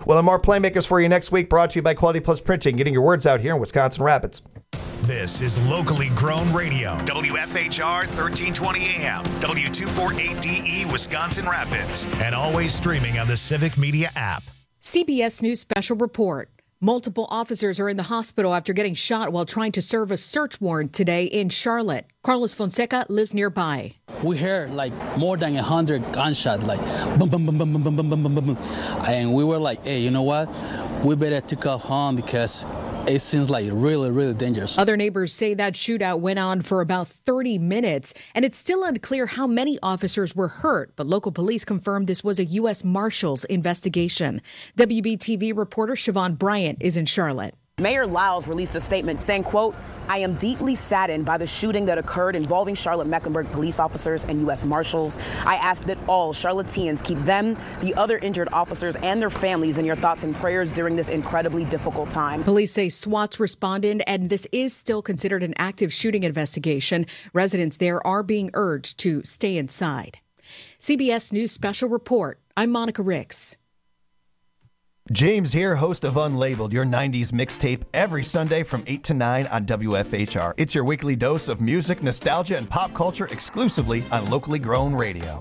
We'll have more Playmakers for you next week, brought to you by Quality Plus Printing, getting your words out here in Wisconsin Rapids. This is locally grown radio. WFHR 1320 AM, W248DE, Wisconsin Rapids. And always streaming on the Civic Media app. CBS News Special Report. Multiple officers are in the hospital after getting shot while trying to serve a search warrant today in Charlotte. Carlos Fonseca lives nearby. We heard like more than 100 gunshots, like boom, boom, boom, boom, boom, boom, boom, boom, boom, boom. And we were like, hey, you know what? We better take off home because it seems like really, really dangerous. Other neighbors say that shootout went on for about 30 minutes, and it's still unclear how many officers were hurt, but local police confirmed this was a U.S. Marshals investigation. WBTV reporter Siobhan Bryant is in Charlotte. Mayor Lyles released a statement saying, quote, I am deeply saddened by the shooting that occurred involving Charlotte-Mecklenburg police officers and U.S. Marshals. I ask that all Charlotteans keep them, the other injured officers, and their families in your thoughts and prayers during this incredibly difficult time. Police say SWAT's responded, and this is still considered an active shooting investigation. Residents there are being urged to stay inside. CBS News Special Report. I'm Monica Ricks. James here, host of Unlabeled, your 90s mixtape, every Sunday from 8 to 9 on WFHR. It's your weekly dose of music, nostalgia, and pop culture exclusively on locally grown radio.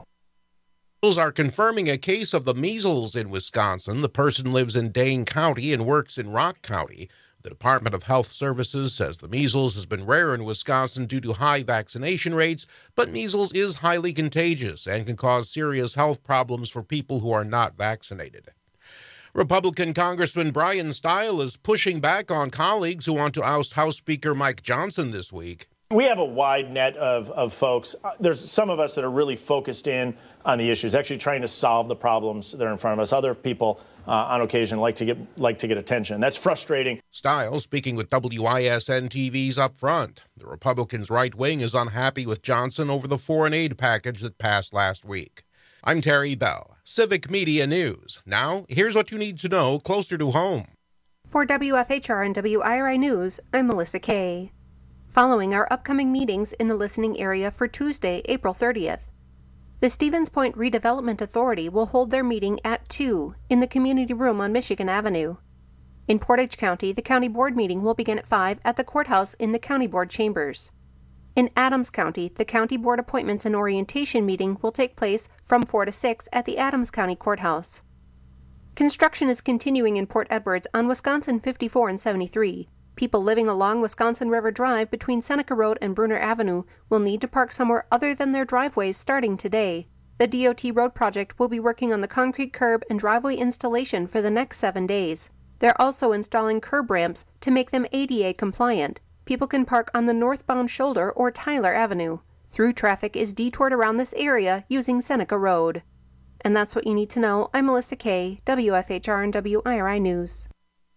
Are confirming a case of the measles in Wisconsin. The person lives in Dane County and works in Rock County. The Department of Health Services says the measles has been rare in Wisconsin due to high vaccination rates, but measles is highly contagious and can cause serious health problems for people who are not vaccinated. Republican Congressman Brian Stile is pushing back on colleagues who want to oust House Speaker Mike Johnson this week. We have a wide net of folks. There's some of us that are really focused in on the issues, actually trying to solve the problems that are in front of us. Other people, on occasion, like to get attention. That's frustrating. Stile speaking with WISN TV's Up Front. The Republicans' right wing is unhappy with Johnson over the foreign aid package that passed last week. I'm Terry Bell, Civic Media News. Now, here's what you need to know closer to home. For WFHR and WIRI News, I'm Melissa Kay. Following our upcoming meetings in the listening area for Tuesday, April 30th, the Stevens Point Redevelopment Authority will hold their meeting at 2 in the community room on Michigan Avenue. In Portage County, the county board meeting will begin at 5 at the courthouse in the county board chambers. In Adams County, the County Board Appointments and Orientation meeting will take place from 4 to 6 at the Adams County Courthouse. Construction is continuing in Port Edwards on Wisconsin 54 and 73. People living along Wisconsin River Drive between Seneca Road and Bruner Avenue will need to park somewhere other than their driveways starting today. The DOT road project will be working on the concrete curb and driveway installation for the next 7 days. They're also installing curb ramps to make them ADA compliant. People can park on the northbound shoulder or Tyler Avenue. Through traffic is detoured around this area using Seneca Road. And that's what you need to know. I'm Melissa Kay, WFHR and WIRI News.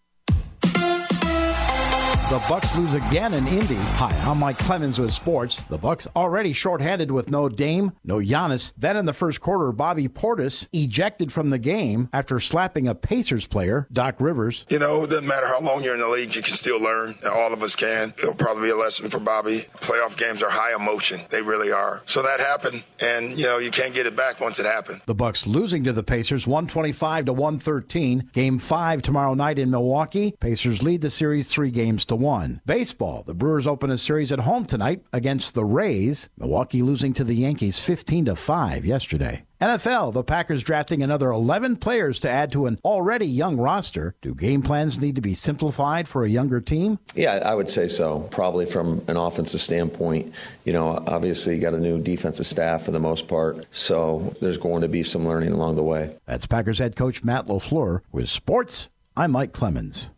The Bucks lose again in Indy. Hi, I'm Mike Clemens with sports. The Bucks already shorthanded with no Dame, no Giannis. Then in the first quarter, Bobby Portis ejected from the game after slapping a Pacers player, Doc Rivers. You know, it doesn't matter how long you're in the league, you can still learn. All of us can. It'll probably be a lesson for Bobby. Playoff games are high emotion. They really are. So that happened, and, you know, you can't get it back once it happened. The Bucks losing to the Pacers 125-113. Game 5 tomorrow night in Milwaukee. Pacers lead the series 3-1. Baseball. The Brewers open a series at home tonight against the Rays. Milwaukee losing to the Yankees 15-5 yesterday. NFL. The Packers drafting another 11 players to add to an already young roster. Do game plans need to be simplified for a younger team? Yeah, I would say so. Probably from an offensive standpoint. You know, obviously you got a new defensive staff for the most part. So there's going to be some learning along the way. That's Packers head coach Matt LaFleur. With sports, I'm Mike Clemens.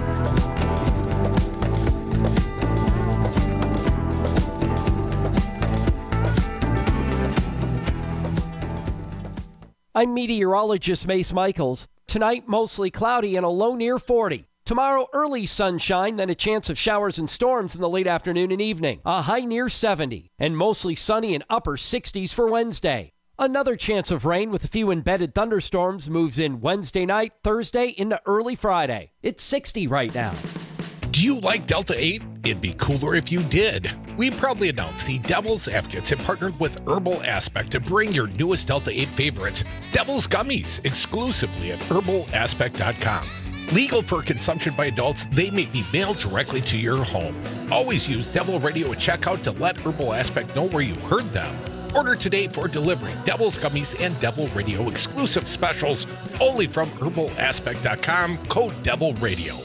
I'm meteorologist Mace Michaels. Tonight, mostly cloudy and a low near 40. Tomorrow, early sunshine, then a chance of showers and storms in the late afternoon and evening. A high near 70, and mostly sunny and upper 60s for Wednesday. Another chance of rain with a few embedded thunderstorms moves in Wednesday night, Thursday into early Friday. It's 60 right now. Do you like Delta 8? It'd be cooler if you did. We proudly announce the Devil's Advocates have partnered with Herbal Aspect to bring your newest Delta 8 favorites, Devil's Gummies, exclusively at herbalaspect.com. Legal for consumption by adults, they may be mailed directly to your home. Always use Devil Radio at checkout to let Herbal Aspect know where you heard them. Order today for delivery. Devil's Gummies and Devil Radio exclusive specials only from herbalaspect.com, code Devil Radio.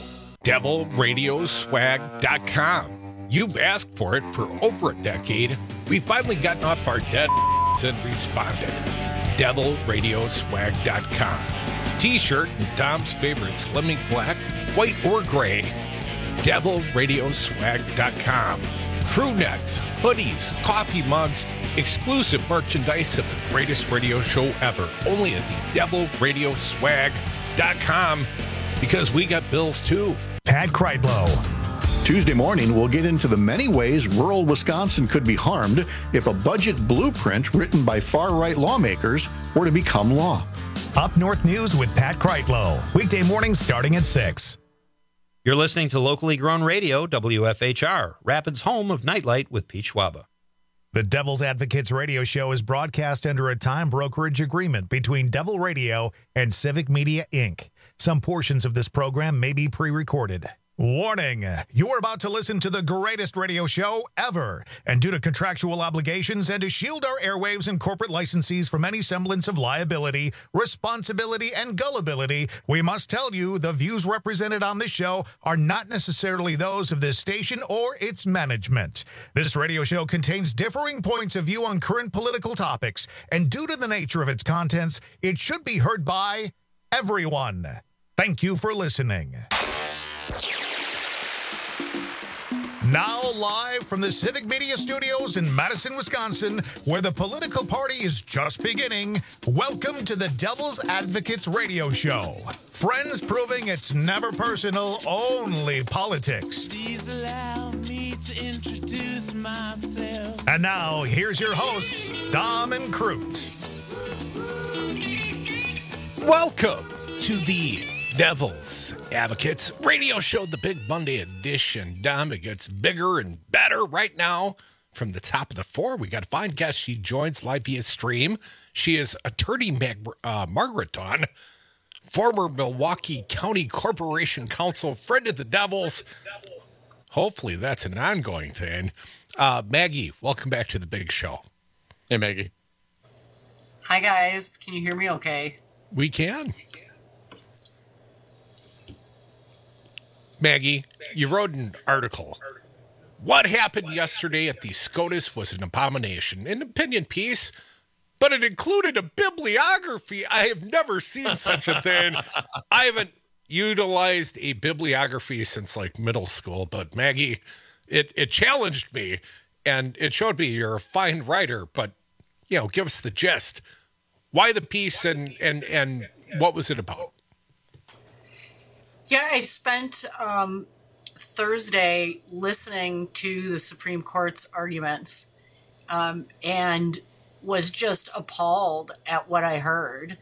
DevilRadioswag.com. You've asked for it for over a decade. We've finally gotten off our dead and responded. DevilRadioswag.com. T-shirt and Tom's favorite slimming black, white, or gray. DevilRadioswag.com. Crew necks, hoodies, coffee mugs, exclusive merchandise of the greatest radio show ever. Only at the DevilRadioswag.com, because we got bills too. Pat Kreitlow. Tuesday morning, we'll get into the many ways rural Wisconsin could be harmed if a budget blueprint written by far-right lawmakers were to become law. Up North News with Pat Kreitlow. Weekday mornings starting at 6. You're listening to locally grown radio, WFHR, Rapids' home of Nightlight with Pete Schwaba. The Devil's Advocates radio show is broadcast under a time brokerage agreement between Devil Radio and Civic Media, Inc. Some portions of this program may be pre-recorded. Warning, you're about to listen to the greatest radio show ever. And due to contractual obligations and to shield our airwaves and corporate licensees from any semblance of liability, responsibility, and gullibility, we must tell you the views represented on this show are not necessarily those of this station or its management. This radio show contains differing points of view on current political topics, and due to the nature of its contents, it should be heard by everyone. Thank you for listening. Now live from the Civic Media Studios in Madison, Wisconsin, where the political party is just beginning, welcome to the Devil's Advocates radio show. Friends proving it's never personal, only politics. Please allow me to introduce myself. And now, here's your hosts, Dom and Crute. Welcome to the Devil's Advocates radio show, the Big Monday edition. Dom, it gets bigger and better right now. From the top of the four, we got a fine guest. She joins live via stream. She is attorney Margaret Dawn, former Milwaukee County Corporation Counsel, friend of the Devils. Hopefully that's an ongoing thing. Maggie, welcome back to the big show. Hey, Maggie. Hi, guys. Can you hear me okay? We can. Maggie, you wrote an article. What happened yesterday at the SCOTUS was an abomination. An opinion piece, but it included a bibliography. I have never seen such a thing. I haven't utilized a bibliography since like middle school, but Maggie, it challenged me, and it showed me you're a fine writer, but, you know, give us the gist. Why the piece and what was it about? Yeah, I spent Thursday listening to the Supreme Court's arguments and was just appalled at what I heard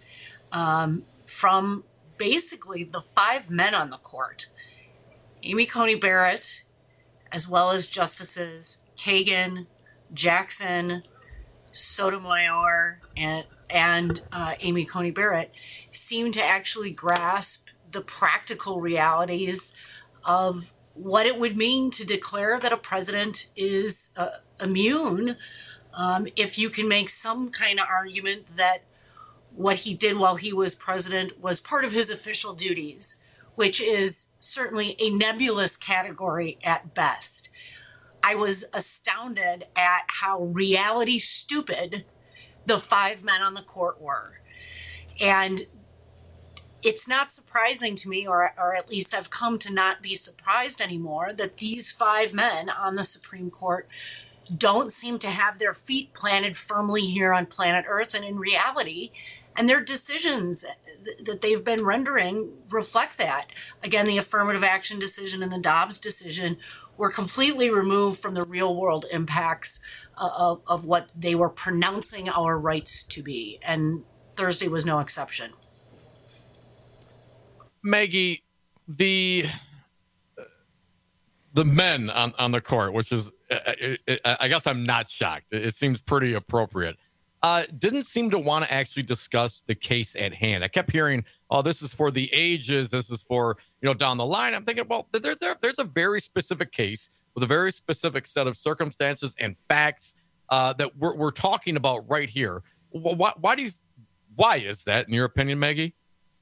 from basically the five men on the court. Amy Coney Barrett, as well as Justices Kagan, Jackson, Sotomayor, and Amy Coney Barrett, seemed to actually grasp the practical realities of what it would mean to declare that a president is immune if you can make some kind of argument that what he did while he was president was part of his official duties, which is certainly a nebulous category at best. I was astounded at how reality stupid the five men on the court were. And it's not surprising to me, or at least I've come to not be surprised anymore, that these five men on the Supreme Court don't seem to have their feet planted firmly here on planet Earth and in reality. And their decisions that they've been rendering reflect that. Again, the affirmative action decision and the Dobbs decision were completely removed from the real world impacts of what they were pronouncing our rights to be. And Thursday was no exception. Maggie, the the men on the court, which is, I guess I'm not shocked. It seems pretty appropriate. Didn't seem to want to actually discuss the case at hand. I kept hearing, oh, this is for the ages. This is for, down the line. I'm thinking, well, there's a very specific case with a very specific set of circumstances and facts that we're talking about right here. Why is that, in your opinion, Maggie?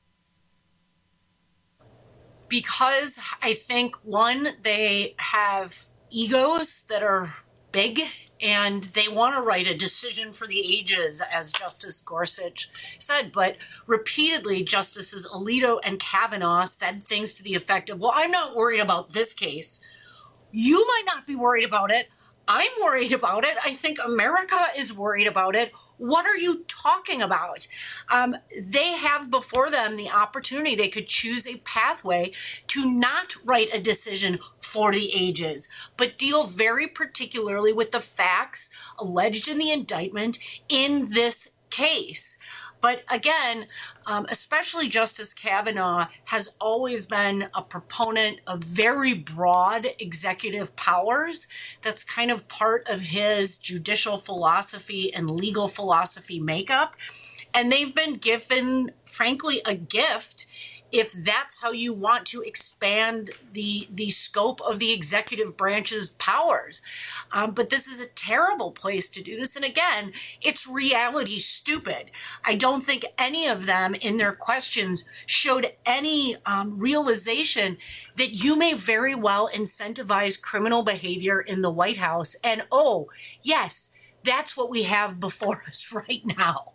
Because I think, one, they have egos that are big, and they want to write a decision for the ages, as Justice Gorsuch said. But repeatedly, Justices Alito and Kavanaugh said things to the effect of, well, I'm not worried about this case. You might not be worried about it. I'm worried about it. I think America is worried about it. What are you talking about? They have before them the opportunity. They could choose a pathway to not write a decision for the ages, but deal very particularly with the facts alleged in the indictment in this case. But again, especially Justice Kavanaugh has always been a proponent of very broad executive powers. That's kind of part of his judicial philosophy and legal philosophy makeup. And they've been given, frankly, a gift if that's how you want to expand the scope of the executive branch's powers. But this is a terrible place to do this. And again, it's reality stupid. I don't think any of them in their questions showed any realization that you may very well incentivize criminal behavior in the White House. And oh, yes, that's what we have before us right now.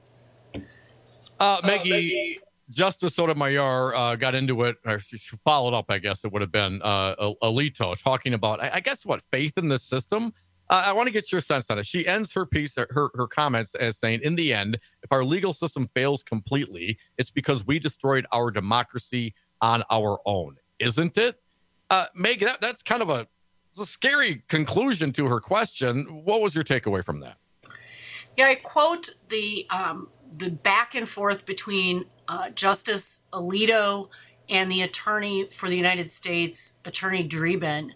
Maggie, Justice Sotomayor got into it, or she followed up, I guess it would have been Alito, talking about, I guess, faith in the system. I want to get your sense on it. She ends her piece, her comments as saying, in the end, if our legal system fails completely, it's because we destroyed our democracy on our own. Isn't it? Maggie, that's kind of a scary conclusion to her question. What was your takeaway from that? Yeah, I quote the back and forth between Justice Alito and the attorney for the United States, Attorney Dreeben,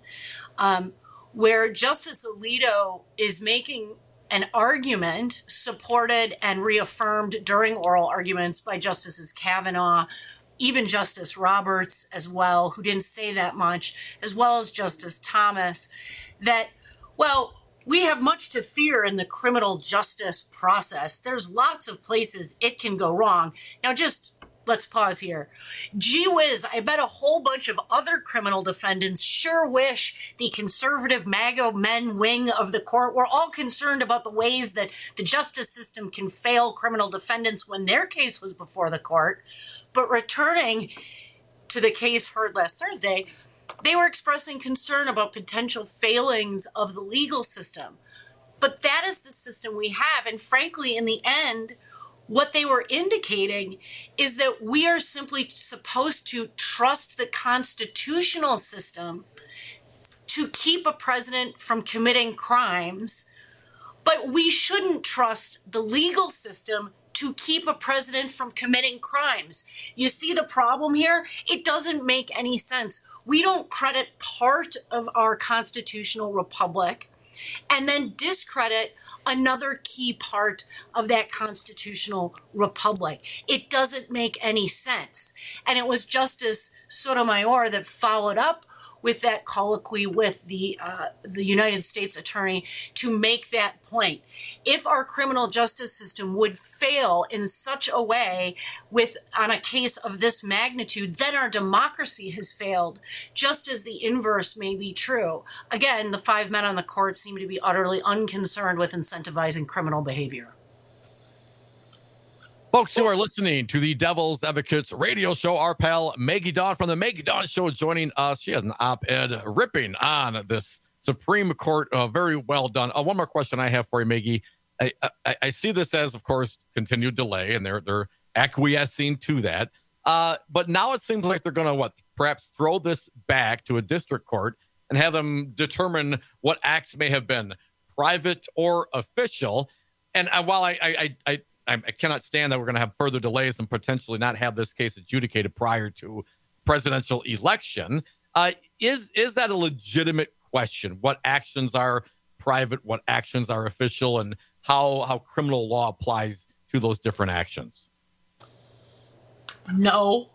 where Justice Alito is making an argument supported and reaffirmed during oral arguments by Justices Kavanaugh, even Justice Roberts as well, who didn't say that much, as well as Justice Thomas, that, well, we have much to fear in the criminal justice process. There's lots of places it can go wrong. Now, just let's pause here. Gee whiz, I bet a whole bunch of other criminal defendants sure wish the conservative MAGA men wing of the court were all concerned about the ways that the justice system can fail criminal defendants when their case was before the court. But returning to the case heard last Thursday, they were expressing concern about potential failings of the legal system. But that is the system we have. And frankly, in the end, what they were indicating is that we are simply supposed to trust the constitutional system to keep a president from committing crimes, but we shouldn't trust the legal system to keep a president from committing crimes. You see the problem here? It doesn't make any sense. We don't credit part of our constitutional republic and then discredit another key part of that constitutional republic. It doesn't make any sense. And it was Justice Sotomayor that followed up with that colloquy with the United States attorney to make that point. If our criminal justice system would fail in such a way on a case of this magnitude, then our democracy has failed, just as the inverse may be true. Again, the five men on the court seem to be utterly unconcerned with incentivizing criminal behavior. Folks, you are listening to the Devil's Advocates radio show. Our pal Maggie Dawn from the Maggie Dawn Show joining us. She has an op-ed ripping on this Supreme Court. Very well done. One more question I have for you, Maggie. I see this as, of course, continued delay, and they're acquiescing to that. But now it seems like they're going to, perhaps throw this back to a district court and have them determine what acts may have been private or official. And while I cannot stand that we're going to have further delays and potentially not have this case adjudicated prior to presidential election. is that a legitimate question? What actions are private, what actions are official, and how criminal law applies to those different actions? No.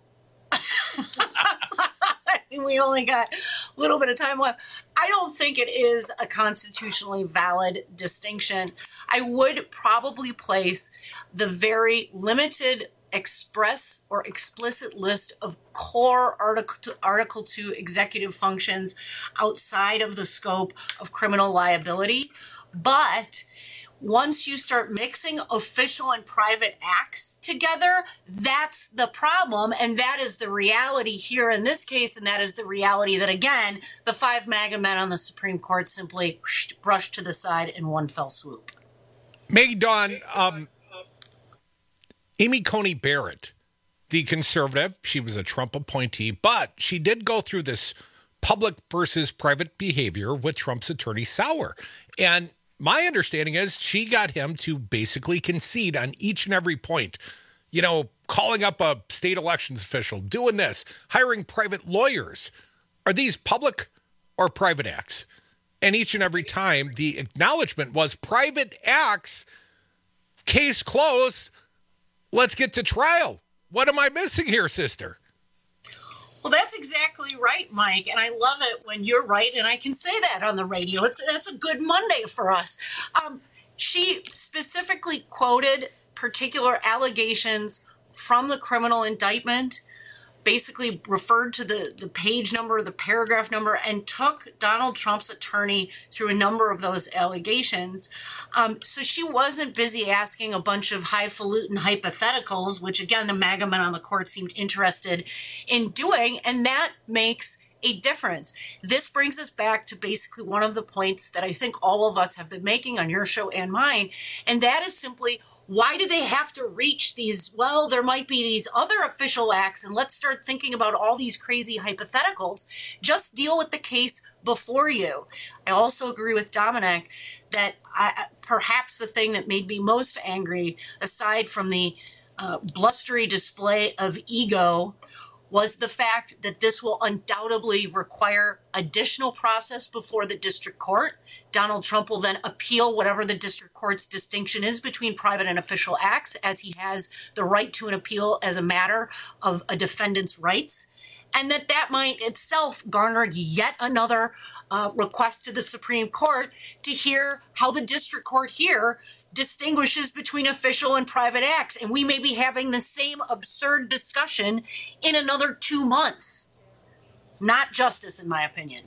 We only got a little bit of time left. I don't think it is a constitutionally valid distinction. I would probably place the very limited express or explicit list of core Article 2 executive functions outside of the scope of criminal liability. But once you start mixing official and private acts together, that's the problem. And that is the reality here in this case. And that is the reality that, again, the 5 MAGA men on the Supreme Court simply brushed to the side in one fell swoop. Maggie Dawn, Amy Coney Barrett, the conservative, she was a Trump appointee, but she did go through this public versus private behavior with Trump's attorney Sauer. And my understanding is she got him to basically concede on each and every point. You know, calling up a state elections official, doing this, hiring private lawyers. Are these public or private acts? And each and every time the acknowledgement was private acts, case closed, let's get to trial. What am I missing here, sister? Well, that's exactly right, Mike. And I love it when you're right and I can say that on the radio. That's a good Monday for us. She specifically quoted particular allegations from the criminal indictment, basically referred to the page number, the paragraph number, and took Donald Trump's attorney through a number of those allegations. So she wasn't busy asking a bunch of highfalutin hypotheticals, which, again, the MAGA men on the court seemed interested in doing, and that makes a difference. This brings us back to basically one of the points that I think all of us have been making on your show and mine, and that is simply, why do they have to reach these, well, there might be these other official acts, and let's start thinking about all these crazy hypotheticals. Just deal with the case before you. I also agree with Dominic that perhaps the thing that made me most angry, aside from the blustery display of ego, was the fact that this will undoubtedly require additional process before the district court. Donald Trump will then appeal whatever the district court's distinction is between private and official acts, as he has the right to an appeal as a matter of a defendant's rights. And that might itself garner yet another request to the Supreme Court to hear how the district court here distinguishes between official and private acts. And we may be having the same absurd discussion in another 2 months. Not justice, in my opinion.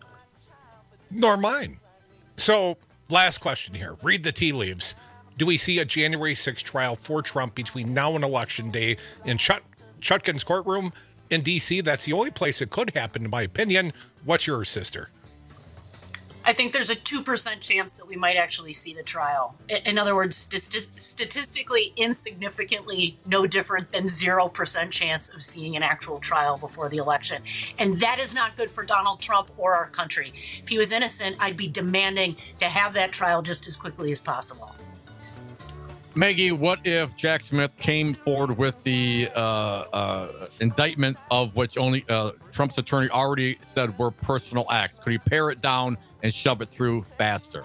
Nor mine. So, last question here. Read the tea leaves. Do we see a January 6th trial for Trump between now and Election Day in Chutkan's courtroom in D.C.? That's the only place it could happen, in my opinion. What's yours, sister? I think there's a 2% chance that we might actually see the trial. In other words, statistically insignificantly no different than 0% chance of seeing an actual trial before the election. And that is not good for Donald Trump or our country. If he was innocent, I'd be demanding to have that trial just as quickly as possible. Maggie, what if Jack Smith came forward with the indictment of which only Trump's attorney already said were personal acts? Could he pare it down and shove it through faster?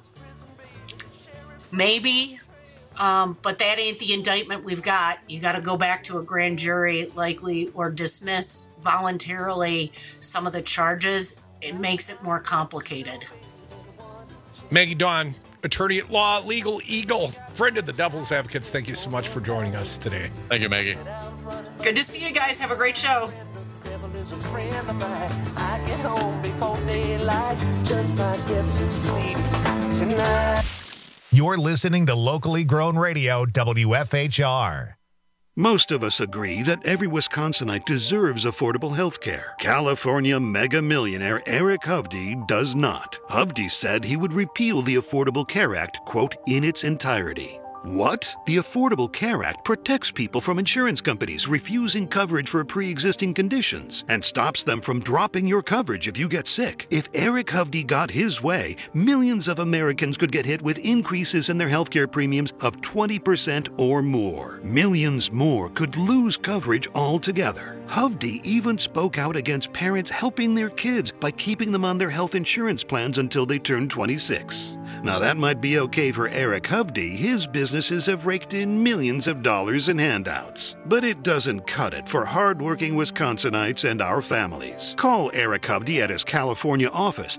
Maybe, but that ain't the indictment we've got. You got to go back to a grand jury, likely, or dismiss voluntarily some of the charges. It makes it more complicated. Maggie Dawn, attorney at law, Legal Eagle, friend of the Devil's Advocates, thank you so much for joining us today. Thank you, Maggie. Good to see you guys. Have a great show. Is a friend of mine. I get home before daylight, just might get some sleep tonight. You're listening to Locally Grown Radio, WFHR. Most of us agree that every Wisconsinite deserves affordable health care. California mega millionaire Eric Hovde does not. Hovde said he would repeal the Affordable Care Act, quote, in its entirety. What? The Affordable Care Act protects people from insurance companies refusing coverage for pre-existing conditions and stops them from dropping your coverage if you get sick. If Eric Hovde got his way, millions of Americans could get hit with increases in their healthcare premiums of 20% or more. Millions more could lose coverage altogether. Hovde even spoke out against parents helping their kids by keeping them on their health insurance plans until they turn 26. Now that might be okay for Eric Hovde. His businesses have raked in millions of dollars in handouts. But it doesn't cut it for hardworking Wisconsinites and our families. Call Eric Hovde at his California office,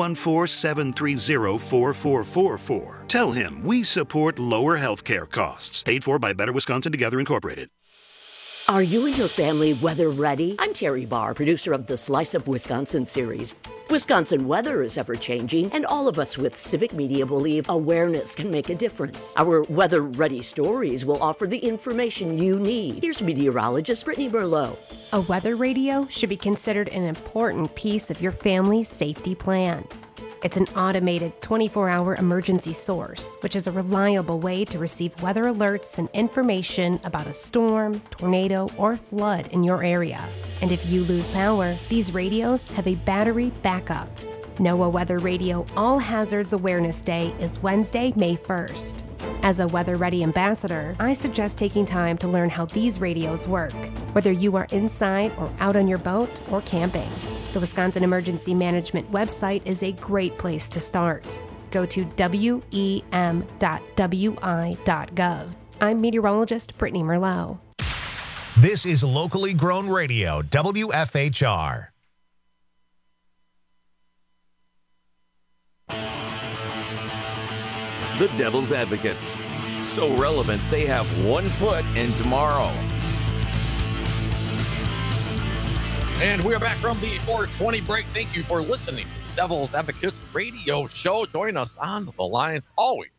714-730-4444. Tell him we support lower health care costs. Paid for by Better Wisconsin Together Incorporated. Are you and your family weather ready? I'm Terry Barr, producer of the Slice of Wisconsin series. Wisconsin weather is ever-changing, and all of us with Civic Media believe awareness can make a difference. Our weather-ready stories will offer the information you need. Here's meteorologist Brittany Merlot. A weather radio should be considered an important piece of your family's safety plan. It's an automated 24-hour emergency source, which is a reliable way to receive weather alerts and information about a storm, tornado, or flood in your area. And if you lose power, these radios have a battery backup. NOAA Weather Radio All Hazards Awareness Day is Wednesday, May 1st. As a weather-ready ambassador, I suggest taking time to learn how these radios work, whether you are inside or out on your boat or camping. The Wisconsin Emergency Management website is a great place to start. Go to wem.wi.gov. I'm meteorologist Brittany Merlot. This is locally grown radio, WFHR. The Devil's Advocates. So relevant, they have 1 foot in tomorrow. And we are back from the 420 break. Thank you for listening to the Devil's Advocates radio show. Join us on the lines always,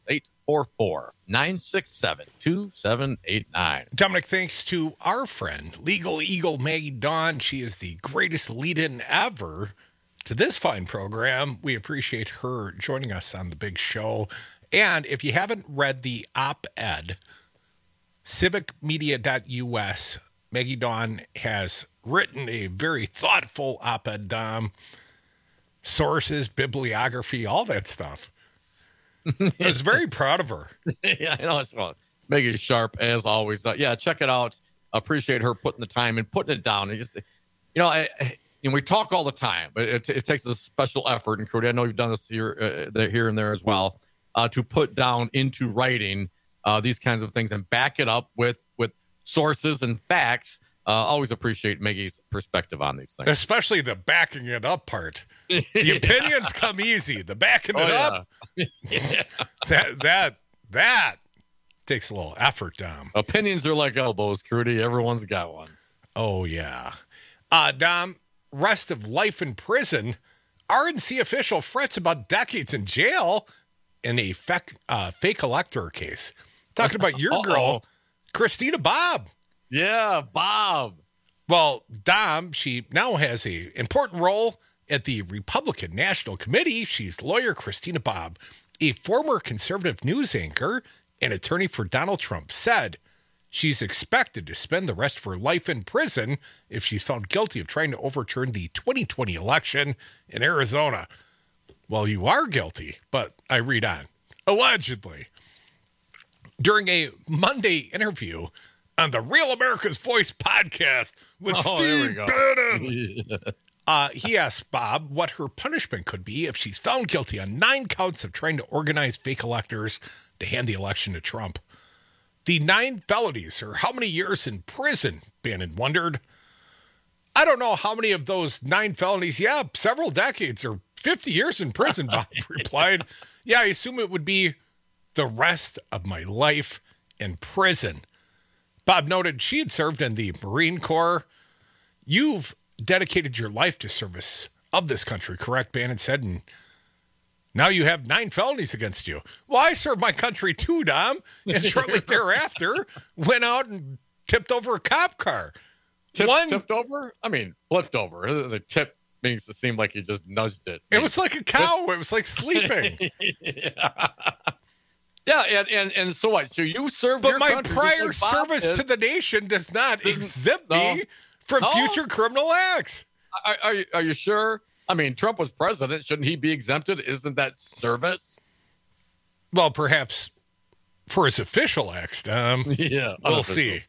844-967-2789. Dominic, thanks to our friend, Legal Eagle Maggie Dawn. She is the greatest lead-in ever to this fine program. We appreciate her joining us on the big show. And if you haven't read the op-ed, civicmedia.us, Maggie Dawn has written a very thoughtful op-ed, Dom. Sources, bibliography, all that stuff. I was very proud of her. Yeah, I know. It's fun. Maggie sharp, as always. Yeah, check it out. Appreciate her putting the time and putting it down. And just, we talk all the time, but it takes a special effort. And Cody, I know you've done this here and there as well, to put down into writing these kinds of things and back it up with sources and facts. Always appreciate Maggie's perspective on these things. Especially the backing it up part. The opinions come easy. The backing it up, that takes a little effort, Dom. Opinions are like elbows, Crudy. Everyone's got one. Oh, yeah. Dom, rest of life in prison. RNC official frets about decades in jail in a fake elector case. Talking about your girl, Christina Bobb. Yeah, Bob. Well, Dom, she now has an important role at the Republican National Committee. She's lawyer Christina Bobb, a former conservative news anchor and attorney for Donald Trump, said she's expected to spend the rest of her life in prison if she's found guilty of trying to overturn the 2020 election in Arizona. Well, you are guilty, but I read on. Allegedly. During a Monday interview on the Real America's Voice podcast with Steve Bannon, he asked Bob what her punishment could be if she's found guilty on 9 counts of trying to organize fake electors to hand the election to Trump. The 9 felonies, or how many years in prison, Bannon wondered. I don't know how many of those 9 felonies. Yeah, several decades or 50 years in prison, Bob replied. Yeah, I assume it would be the rest of my life in prison. Bob noted she had served in the Marine Corps. You've dedicated your life to service of this country, correct? Bannon said, and now you have 9 felonies against you. Well, I served my country too, Dom, and shortly thereafter went out and tipped over a cop car. Tipped over? I mean, flipped over. The tip makes it seem like you just nudged it. It was like a cow. It was like sleeping. Yeah, and so what? So you served But your my country prior just like Bob service did. to the nation does not exempt me from No? future criminal acts. Are you sure? I mean, Trump was president. Shouldn't he be exempted? Isn't that service? Well, perhaps for his official acts, Tom. Yeah, we'll see.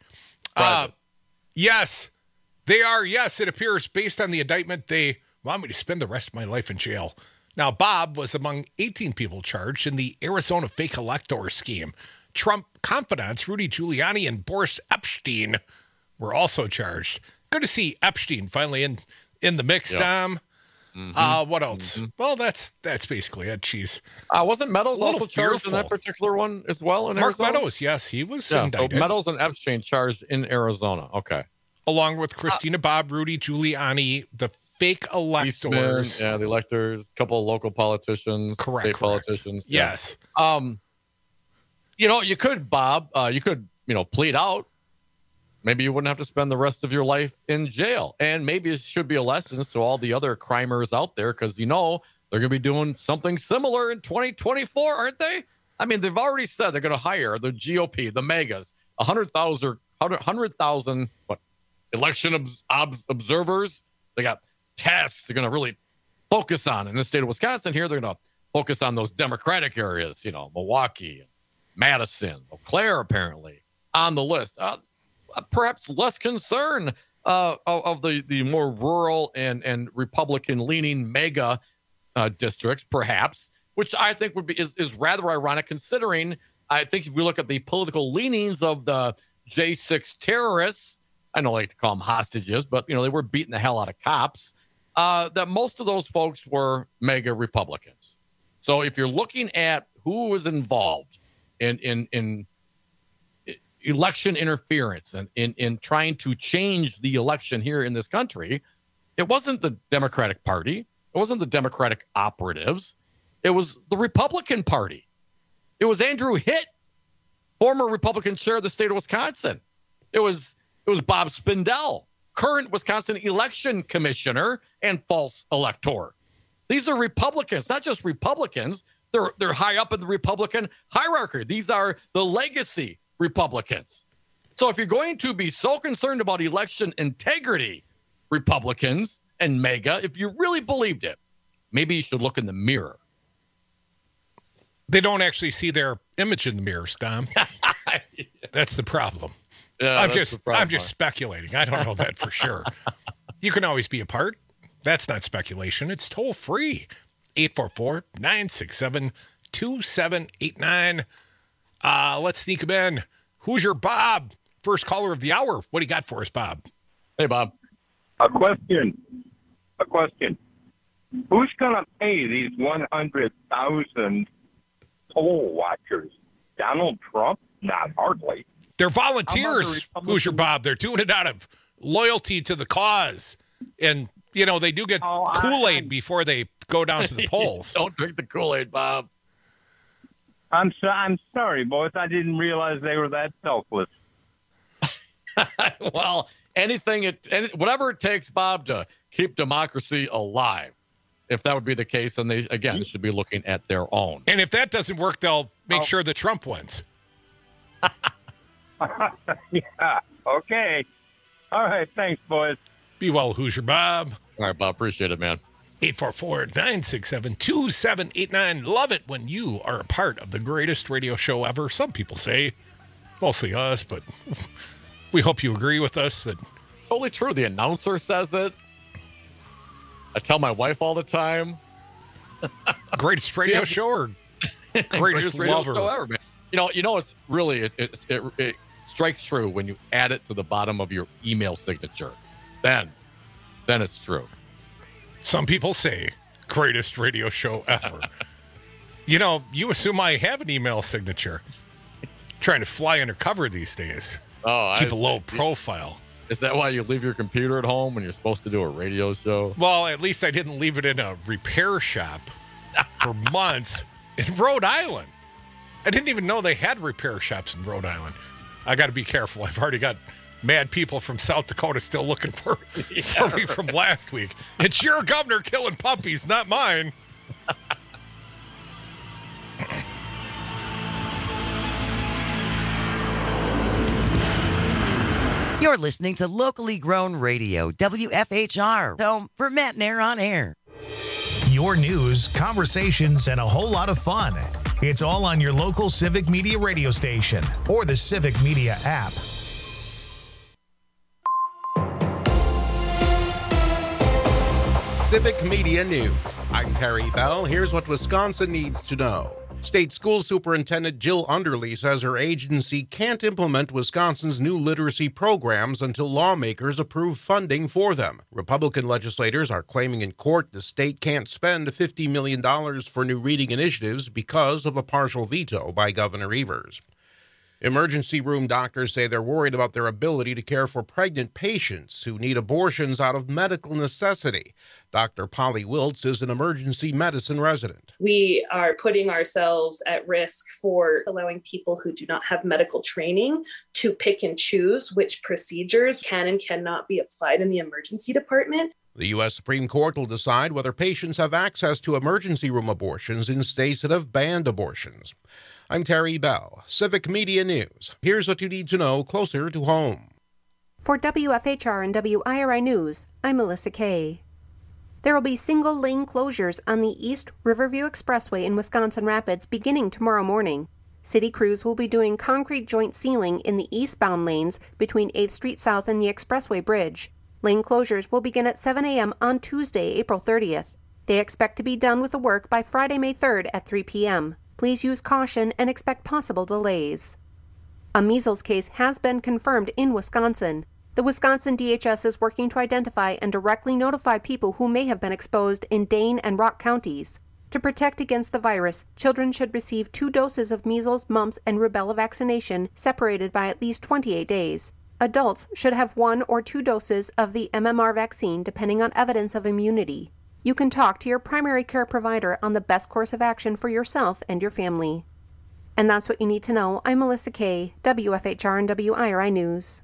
Yes, they are. Yes, it appears based on the indictment, they want me to spend the rest of my life in jail. Now, Bob was among 18 people charged in the Arizona fake elector scheme. Trump confidants Rudy Giuliani and Boris Epstein were also charged. Good to see Epstein finally in the mix, Tom. What else? Well, that's basically it. She's wasn't Meadows also charged in that particular one as well in Mark Arizona? Meadows, yes, he was So indicted. Meadows and Epstein charged in Arizona. Okay. Along with Christina Bobb, Rudy Giuliani, the fake electors. Eastman, the electors, a couple of local politicians, state politicians. Yes. You could, Bob, plead out. Maybe you wouldn't have to spend the rest of your life in jail. And maybe it should be a lesson to all the other crimers out there because, they're going to be doing something similar in 2024, aren't they? I mean, they've already said they're going to hire the GOP, the megas, 100,000 election observers. They got tasks they're going to really focus on. In the state of Wisconsin here, they're going to focus on those Democratic areas, Milwaukee, Madison, Eau Claire, apparently, on the list. Perhaps less concern of the more rural and Republican-leaning mega districts, perhaps, which I think is rather ironic considering, I think if we look at the political leanings of the J6 terrorists, I don't like to call them hostages, but, they were beating the hell out of cops, that most of those folks were mega Republicans. So if you're looking at who was involved in election interference and in trying to change the election here in this country, it wasn't the Democratic Party. It wasn't the Democratic operatives. It was the Republican Party. It was Andrew Hitt, former Republican chair of the state of Wisconsin. It was Bob Spindell, current Wisconsin election commissioner and false elector. These are Republicans, not just Republicans. They're high up in the Republican hierarchy. These are the legacy Republicans. So if you're going to be so concerned about election integrity, Republicans and MAGA, if you really believed it, maybe you should look in the mirror. They don't actually see their image in the mirrors, Tom. That's the problem. Yeah, I'm just speculating. I don't know that for sure. You can always be a part. That's not speculation. It's toll free. 844-967-2789. Let's sneak him in. Who's your Bob? First caller of the hour. What do you got for us, Bob? Hey, Bob. A question. Who's going to pay these 100,000 poll watchers? Donald Trump? Not hardly. They're volunteers, who's your Bob. They're doing it out of loyalty to the cause. And, they do get Kool-Aid before they go down to the polls. Don't drink the Kool-Aid, Bob. I'm sorry, boys. I didn't realize they were that selfless. Well, whatever it takes, Bob, to keep democracy alive. If that would be the case, then they should be looking at their own. And if that doesn't work, they'll make sure that Trump wins. Yeah. Okay. All right. Thanks, boys. Be well, who's your Bob? All right, Bob. Appreciate it, man. 844-967-2789. Love it when you are a part of the greatest radio show ever. Some people say, mostly us, but we hope you agree with us. That totally true. The announcer says it. I tell my wife all the time. Greatest radio show or greatest lover? Show ever, man. It's really it strikes true when you add it to the bottom of your email signature. Then it's true. Some people say greatest radio show ever. You assume I have an email signature. Trying to fly undercover these days. Oh, keep a low profile. Is that why you leave your computer at home when you're supposed to do a radio show? Well, at least I didn't leave it in a repair shop for months in Rhode Island. I didn't even know they had repair shops in Rhode Island. I got to be careful. I've already got mad people from South Dakota still looking for me from last week. It's your governor killing puppies, not mine. You're listening to locally grown radio, WFHR, home for Matt and Air on Air. Your news, conversations, and a whole lot of fun. It's all on your local Civic Media radio station or the Civic Media app. Civic Media News. I'm Terry Bell. Here's what Wisconsin needs to know. State School Superintendent Jill Underly says her agency can't implement Wisconsin's new literacy programs until lawmakers approve funding for them. Republican legislators are claiming in court the state can't spend $50 million for new reading initiatives because of a partial veto by Governor Evers. Emergency room doctors say they're worried about their ability to care for pregnant patients who need abortions out of medical necessity. Dr. Polly Wiltz is an emergency medicine resident. We are putting ourselves at risk for allowing people who do not have medical training to pick and choose which procedures can and cannot be applied in the emergency department. The U.S. Supreme Court will decide whether patients have access to emergency room abortions in states that have banned abortions. I'm Terry Bell, Civic Media News. Here's what you need to know closer to home. For WFHR and WIRI News, I'm Melissa Kay. There will be single-lane closures on the East Riverview Expressway in Wisconsin Rapids beginning tomorrow morning. City crews will be doing concrete joint sealing in the eastbound lanes between 8th Street South and the Expressway Bridge. Lane closures will begin at 7 a.m. on Tuesday, April 30th. They expect to be done with the work by Friday, May 3rd at 3 p.m. Please use caution and expect possible delays. A measles case has been confirmed in Wisconsin. The Wisconsin DHS is working to identify and directly notify people who may have been exposed in Dane and Rock counties. To protect against the virus, children should receive 2 doses of measles, mumps, and rubella vaccination separated by at least 28 days. Adults should have 1 or 2 doses of the MMR vaccine depending on evidence of immunity. You can talk to your primary care provider on the best course of action for yourself and your family. And that's what you need to know. I'm Melissa Kay, WFHR and WIRI News.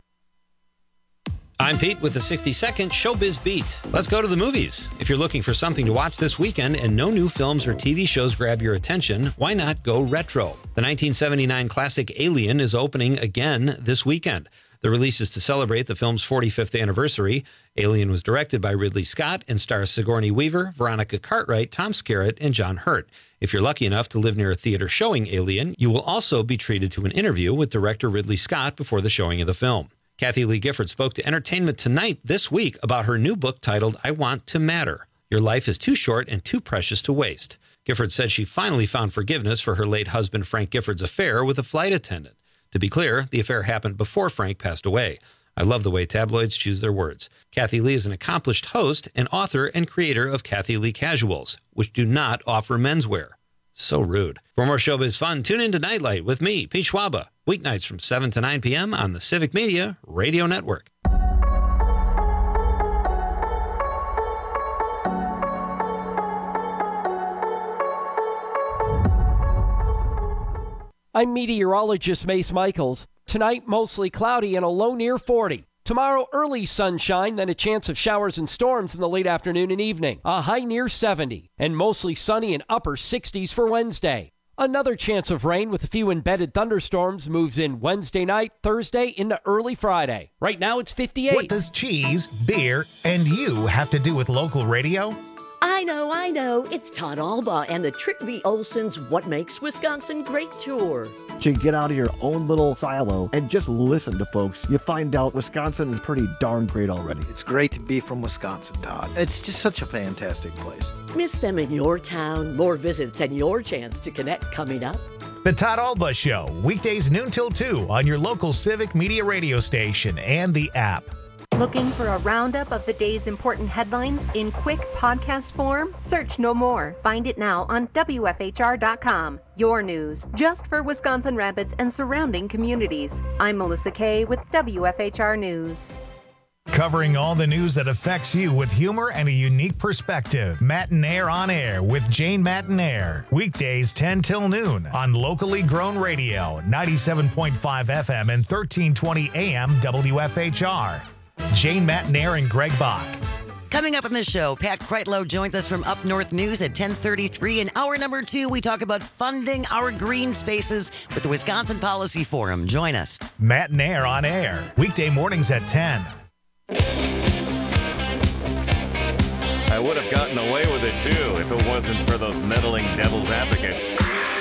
I'm Pete with the 60-second Showbiz Beat. Let's go to the movies. If you're looking for something to watch this weekend and no new films or TV shows grab your attention, why not go retro? The 1979 classic Alien is opening again this weekend. The release is to celebrate the film's 45th anniversary. Alien was directed by Ridley Scott and stars Sigourney Weaver, Veronica Cartwright, Tom Skerritt, and John Hurt. If you're lucky enough to live near a theater showing Alien, you will also be treated to an interview with director Ridley Scott before the showing of the film. Kathy Lee Gifford spoke to Entertainment Tonight this week about her new book titled I Want to Matter. Your life is too short and too precious to waste. Gifford said she finally found forgiveness for her late husband Frank Gifford's affair with a flight attendant. To be clear, the affair happened before Frank passed away. I love the way tabloids choose their words. Kathy Lee is an accomplished host and author and creator of Kathy Lee Casuals, which do not offer menswear. So rude. For more showbiz fun, tune in to Nightlight with me, Pete Schwaba, weeknights from 7 to 9 p.m. on the Civic Media Radio Network. I'm meteorologist Mace Michaels. Tonight, mostly cloudy and a low near 40. Tomorrow, early sunshine, then a chance of showers and storms in the late afternoon and evening. A high near 70, and mostly sunny and upper 60s for Wednesday. Another chance of rain with a few embedded thunderstorms moves in Wednesday night, Thursday into early Friday. Right now, it's 58. What does cheese, beer, and you have to do with local radio? I know. It's Todd Alba and the Trick V. Olson's What Makes Wisconsin Great tour. So you get out of your own little silo and just listen to folks. You find out Wisconsin is pretty darn great already. It's great to be from Wisconsin, Todd. It's just such a fantastic place. Miss them in your town. More visits and your chance to connect coming up. The Todd Alba Show, weekdays noon till 2 on your local Civic Media radio station and the app. Looking for a roundup of the day's important headlines in quick podcast form? Search no more. Find it now on WFHR.com. Your news, just for Wisconsin Rapids and surrounding communities. I'm Melissa Kay with WFHR News. Covering all the news that affects you with humor and a unique perspective. Matt and Air on Air with Jane Matt and Air. Weekdays 10 till noon on locally grown radio, 97.5 FM and 1320 AM WFHR. Jane Matt and Air and Greg Bach. Coming up on the show, Pat Kreitlow joins us from Up North News at 10:33. In hour number 2, we talk about funding our green spaces with the Wisconsin Policy Forum. Join us. Matt and Air on air, weekday mornings at 10. I would have gotten away with it, too, if it wasn't for those meddling devil's advocates.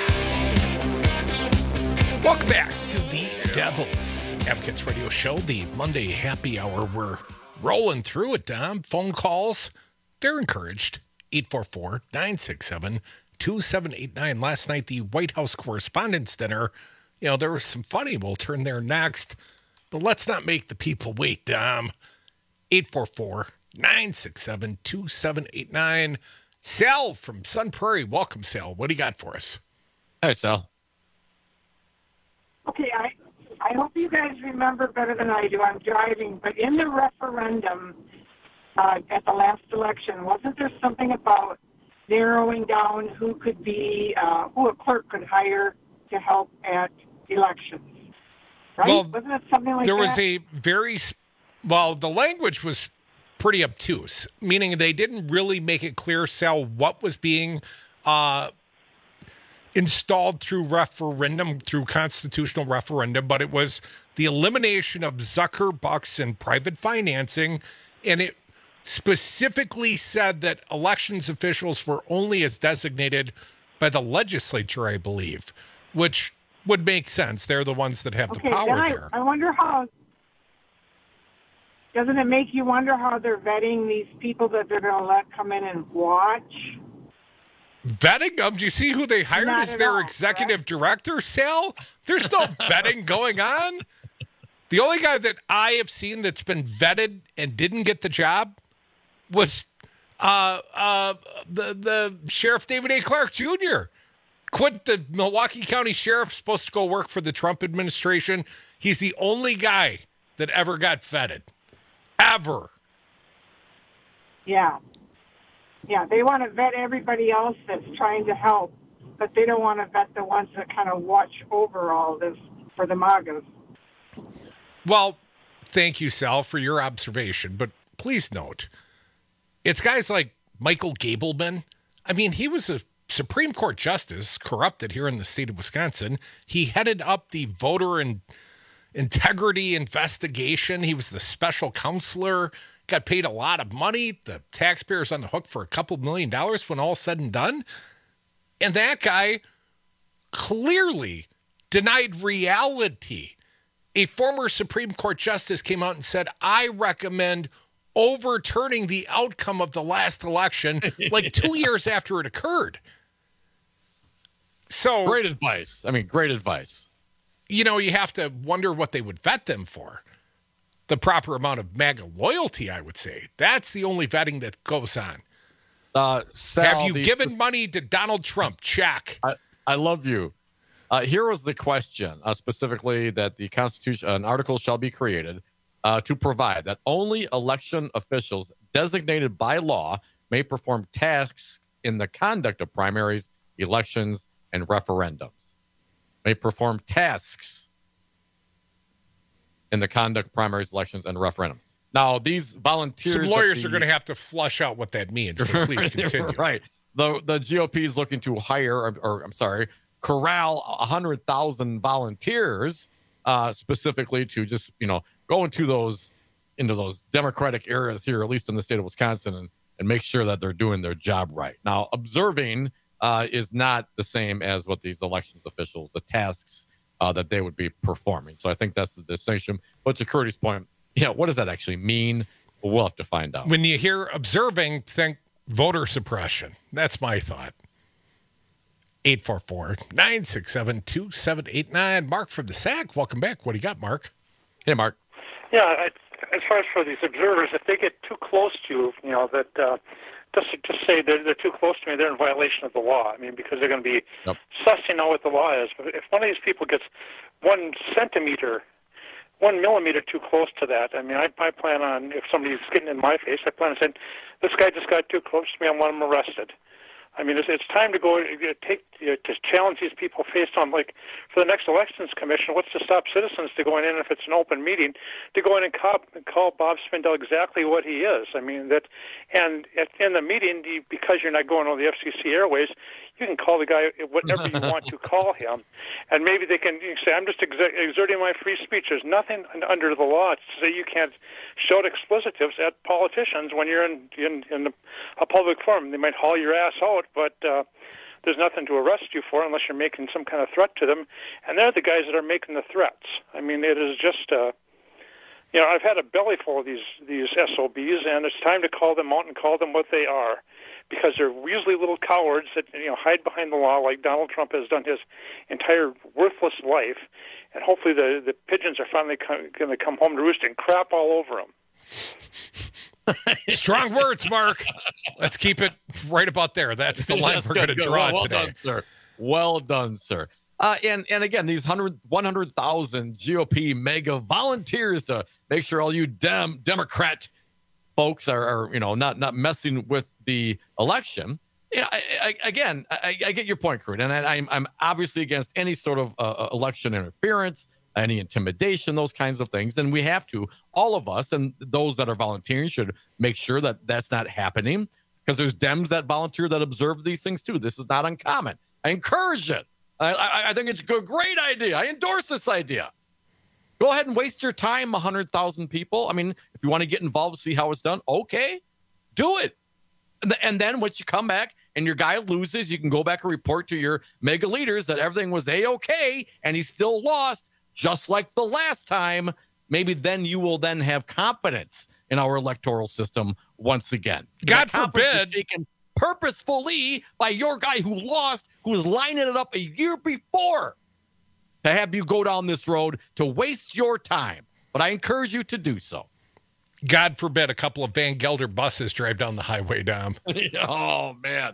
Welcome back to the Devil's Advocates Radio Show, the Monday happy hour. We're rolling through it, Dom. Phone calls, they're encouraged. 844-967-2789. Last night, the White House Correspondents' Dinner, there was some funny. We'll turn there next. But let's not make the people wait, Dom. 844-967-2789. Sal from Sun Prairie. Welcome, Sal. What do you got for us? Hey, Sal. Okay, I hope you guys remember better than I do. I'm driving, but in the referendum at the last election, wasn't there something about narrowing down who could be, who a clerk could hire to help at elections? Right? Well, wasn't it something like that? There was a very, the language was pretty obtuse, meaning they didn't really make it clear, Sal, what was being installed through referendum, through constitutional referendum, but it was the elimination of Zucker, Bucks, and private financing, and it specifically said that elections officials were only as designated by the legislature, I believe, which would make sense. They're the ones that have the power there. I wonder how, doesn't it make you wonder how they're vetting these people that they're going to let come in and watch? Vetting them? Do you see who they hired as their executive director, Sal? There's no vetting going on. The only guy that I have seen that's been vetted and didn't get the job was the Sheriff David A. Clark Jr. Quit the Milwaukee County Sheriff, supposed to go work for the Trump administration. He's the only guy that ever got vetted. Ever. Yeah. Yeah, they want to vet everybody else that's trying to help, but they don't want to vet the ones that kind of watch over all this for the MAGAs. Well, thank you, Sal, for your observation, but please note, it's guys like Michael Gableman. I mean, he was a Supreme Court justice, corrupted here in the state of Wisconsin. He headed up the voter and integrity investigation. He was the special counselor, got paid a lot of money. The taxpayer's on the hook for a couple $1 million when all's said and done. And that guy clearly denied reality. A former Supreme Court justice came out and said, I recommend overturning the outcome of the last election like 2 years after it occurred. So great advice. I mean, great advice. You have to wonder what they would vet them for. The proper amount of MAGA loyalty, I would say. That's the only vetting that goes on. Sal, have you given money to Donald Trump? Check. I love you. Here was the question, specifically that the Constitution, an article shall be created to provide that only election officials designated by law may perform tasks in the conduct of primaries, elections, and referendums. May perform tasks in the conduct of primaries, elections, and referendums. Now, these volunteers... Some lawyers are going to have to flush out what that means, but please continue. Right. The GOP is looking to hire, corral 100,000 volunteers specifically to just, go into those Democratic areas here, at least in the state of Wisconsin, and make sure that they're doing their job right. Now, observing is not the same as what these elections officials, the tasks that they would be performing. So I think that's the distinction. But to Curdy's point, what does that actually mean? We'll have to find out. When you hear observing, think voter suppression. That's my thought. 844-967-2789. Mark from the SAC. Welcome back. What do you got, Mark? Hey, Mark. Yeah, as far as for these observers, if they get too close to you, just say they're too close to me, they're in violation of the law. I mean, because they're going to be sussing out what the law is. But if one of these people gets 1 millimeter too close to that, I mean, I plan on, if somebody's getting in my face, I plan on saying, this guy just got too close to me, I want him arrested. I mean, it's time to go to challenge these people based on, like, for the next elections commission, what's to stop citizens to going in, if it's an open meeting, to go in and call Bob Spindell exactly what he is. I mean, in the meeting, because you're not going on the FCC airways, you can call the guy whatever you want to call him, and maybe you can say, I'm just exerting my free speech. There's nothing under the law to say you can't shout explicitives at politicians when you're in a public forum. They might haul your ass out, but there's nothing to arrest you for unless you're making some kind of threat to them, and they're the guys that are making the threats. I mean, it is just... I've had a belly full of these SOBs, and it's time to call them out and call them what they are, because they're usually little cowards that hide behind the law, like Donald Trump has done his entire worthless life, and hopefully the pigeons are finally going to come home to roost and crap all over them. Strong words, Mark. Let's keep it right about there. That's the line we're going to draw well today. Done, sir. Well done, sir. And again, these 100,000 GOP mega volunteers to make sure all you Democrat folks are not messing with the election. I get your point, Kurt, and I'm obviously against any sort of election interference, any intimidation, those kinds of things. And we have to, all of us, and those that are volunteering should make sure that that's not happening, because there's Dems that volunteer that observe these things too. This is not uncommon. I encourage it. I think it's a great idea. I endorse this idea. Go ahead and waste your time, 100,000 people. I mean, if you want to get involved, see how it's done, okay, do it. And then once you come back and your guy loses, you can go back and report to your mega leaders that everything was A-okay and he still lost, just like the last time. Maybe then you will then have confidence in our electoral system once again. God forbid. Purposefully by your guy who lost, who was lining it up a year before to have you go down this road to waste your time. But I encourage you to do so. God forbid a couple of Van Gelder buses drive down the highway, Dom. Oh, man.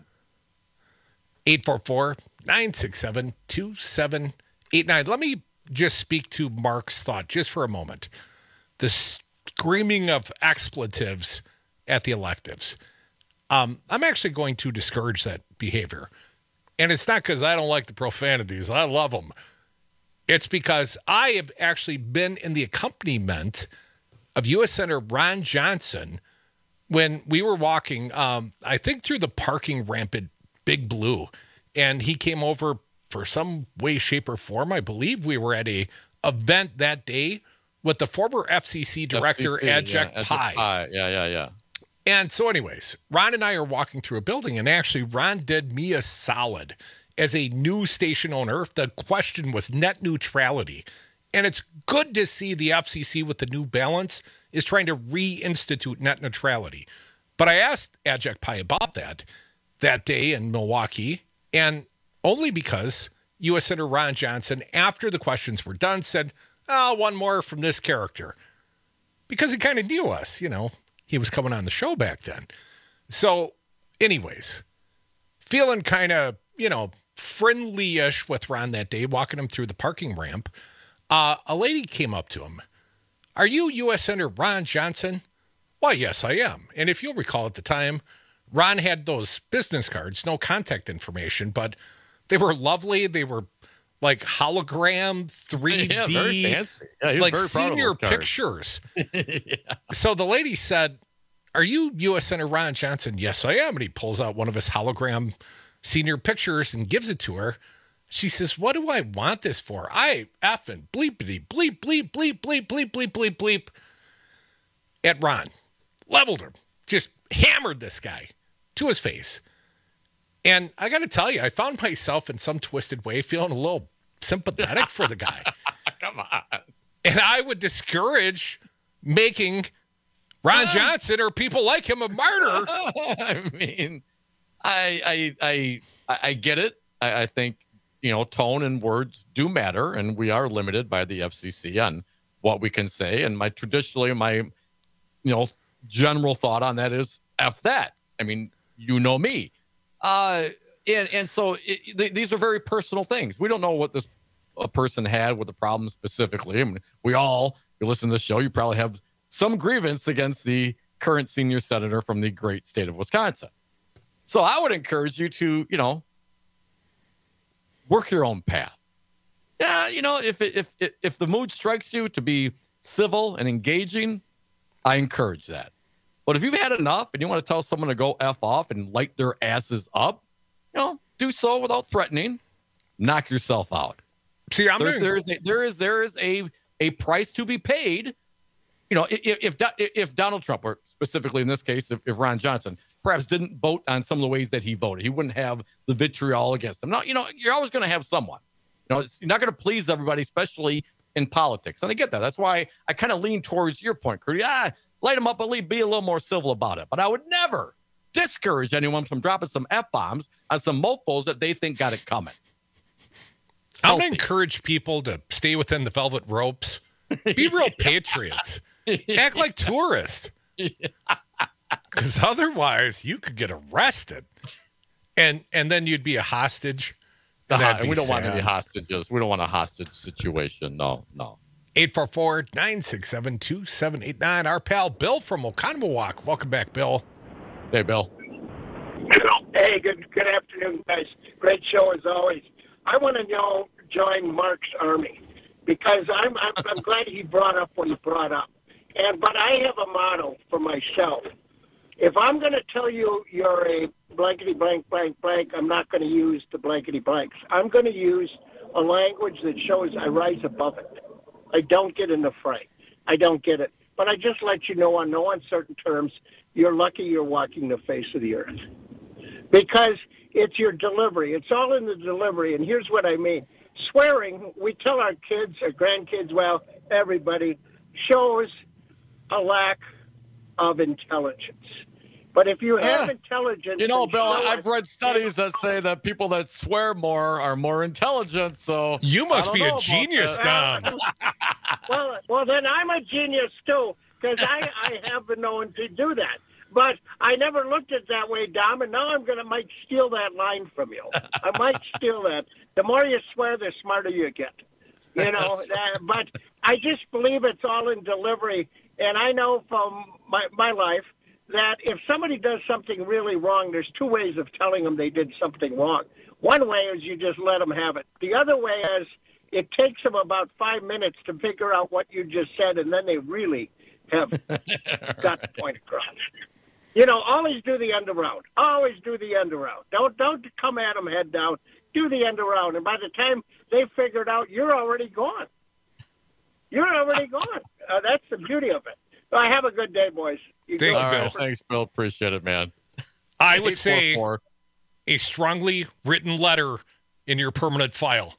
844-967-2789. Let me just speak to Mark's thought just for a moment. The screaming of expletives at the electives. I'm actually going to discourage that behavior. And it's not because I don't like the profanities. I love them. It's because I have actually been in the accompaniment of U.S. Senator Ron Johnson when we were walking, I think, through the parking ramp at Big Blue. And he came over for some way, shape, or form. I believe we were at a event that day with the former FCC director, Ajak Pai. Yeah. And so anyways, Ron and I are walking through a building, and actually Ron did me a solid as a news station owner. The question was net neutrality. And it's good to see the FCC with the new balance is trying to reinstitute net neutrality. But I asked Ajak Pai about that day in Milwaukee, and only because U.S. Senator Ron Johnson, after the questions were done, said, one more from this character. Because he kind of knew us, He was coming on the show back then. So, anyways, feeling kind of, friendly-ish with Ron that day, walking him through the parking ramp. A lady came up to him. Are you U.S. Senator Ron Johnson? Why, yes, I am. And if you'll recall at the time, Ron had those business cards, no contact information, but they were lovely. They were like hologram, 3D, yeah, very fancy. Yeah, like senior pictures. Yeah. So the lady said, are you U.S. Senator Ron Johnson? Yes, I am. And he pulls out one of his hologram senior pictures and gives it to her. She says, what do I want this for? I effing bleepity, bleep, bleep, bleep, bleep, bleep, bleep, bleep, bleep at Ron. Leveled him. Just hammered this guy to his face. And I got to tell you, I found myself in some twisted way feeling a little sympathetic for the guy. Come on. And I would discourage making Ron Johnson or people like him a martyr. I mean, I get it. I think, tone and words do matter, and we are limited by the FCC on what we can say. And my general thought on that is F that. I mean, you know me. And so these are very personal things. We don't know what this person had with the problem specifically. I mean, you listen to the show, you probably have some grievance against the current senior senator from the great state of Wisconsin. So I would encourage you to, work your own path. Yeah, if the mood strikes you to be civil and engaging, I encourage that. But if you've had enough and you want to tell someone to go F off and light their asses up, do so without threatening. Knock yourself out. See, there is a price to be paid. If Donald Trump, or specifically in this case, if Ron Johnson, perhaps didn't vote on some of the ways that he voted, he wouldn't have the vitriol against him. Now, you're always going to have someone. You're not going to please everybody, especially in politics. And I get that. That's why I kind of lean towards your point, Curdy. Light them up, but be a little more civil about it. But I would never discourage anyone from dropping some F-bombs on some mofos that they think got it coming. I'm going to encourage people to stay within the velvet ropes. Be real patriots. Act like tourists. Because otherwise, you could get arrested. And then you'd be a hostage. And we don't want any hostages. We don't want a hostage situation. No. 844-967-2789. Our pal Bill from Oconomowoc. Welcome back, Bill. Hey, Bill. Hey, good afternoon, guys. Great show as always. I want to join Mark's army because I'm glad he brought up what he brought up. But I have a motto for myself. If I'm going to tell you you're a blankety blank blank blank, I'm not going to use the blankety blanks. I'm going to use a language that shows I rise above it. I don't get in the fray. I don't get it. But I just let you know on no uncertain terms, you're lucky you're walking the face of the earth. Because it's your delivery. It's all in the delivery. And here's what I mean. Swearing, we tell our kids, our grandkids, well, everybody, shows a lack of intelligence. But if you have intelligence... Bill, I've read studies that say that people that swear more are more intelligent, so... You must be a genius, Dom. Well, then I'm a genius, too, because I have been known to do that. But I never looked at it that way, Dom, and now might steal that line from you. I might steal that. The more you swear, the smarter you get. But I just believe it's all in delivery. And I know from my life that if somebody does something really wrong, there's two ways of telling them they did something wrong. One way is you just let them have it. The other way is it takes them about 5 minutes to figure out what you just said, and then they really have got the point across. Always do the end around. Always do the end around. Don't come at them head down. Do the end around. And by the time they figure it out, you're already gone. You're already gone. That's the beauty of it. Well, have a good day, boys. Thank you, Bill. Thanks, Bill. Appreciate it, man. I would say a strongly written letter in your permanent file.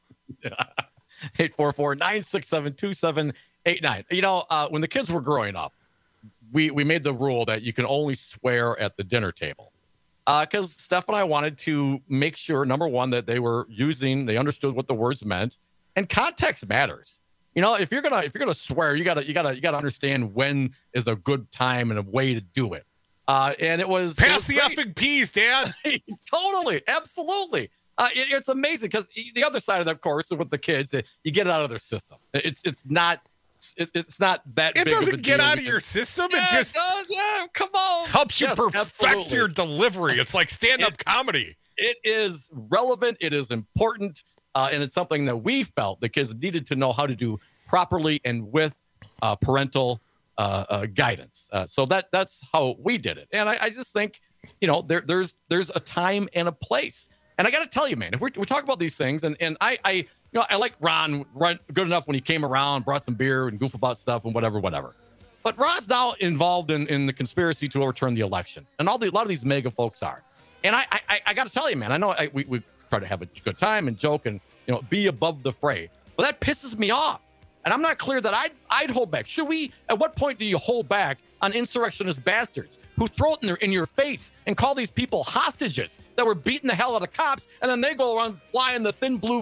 844-967-2789. When the kids were growing up, we made the rule that you can only swear at the dinner table. Because Steph and I wanted to make sure, number one, that they understood what the words meant, and context matters. If you're gonna swear, you gotta understand when is a good time and a way to do it. And it was pass the effing peas, Dad. Totally, absolutely. It's amazing because the other side of that, of course, with the kids, you get it out of their system. It's not that. It big doesn't of a get deal. out of your system. Yeah, it just come on, helps you perfect absolutely. your delivery. It's like stand-up comedy. It is relevant. It is important. And it's something that we felt the kids needed to know how to do properly and with parental guidance. So that's how we did it. And I just think, there's a time and a place. And I got to tell you, man, if we talk about these things, and I like Ron good enough when he came around, brought some beer and goof about stuff and whatever. But Ron's now involved in the conspiracy to overturn the election. And a lot of these mega folks are. And I got to tell you, man, I know we try to have a good time and joke and be above the fray, but that pisses me off, and I'm not clear that I'd hold back. Should we? At what point do you hold back on insurrectionist bastards who throw it in your face and call these people hostages that were beating the hell out of cops, and then they go around flying the thin blue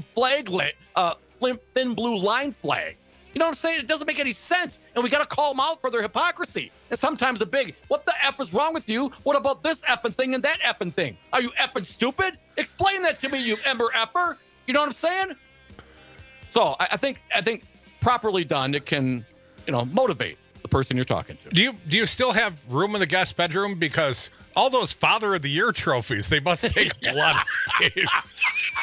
line flag? You know what I'm saying? It doesn't make any sense, and we got to call them out for their hypocrisy. And sometimes a big, what the F is wrong with you? What about this effing thing and that effing thing? Are you effing stupid? Explain that to me, you ember effer. You know what I'm saying? So I think properly done, it can, motivate the person you're talking to. Do you still have room in the guest bedroom? Because All those Father of the Year trophies, they must take a lot of space.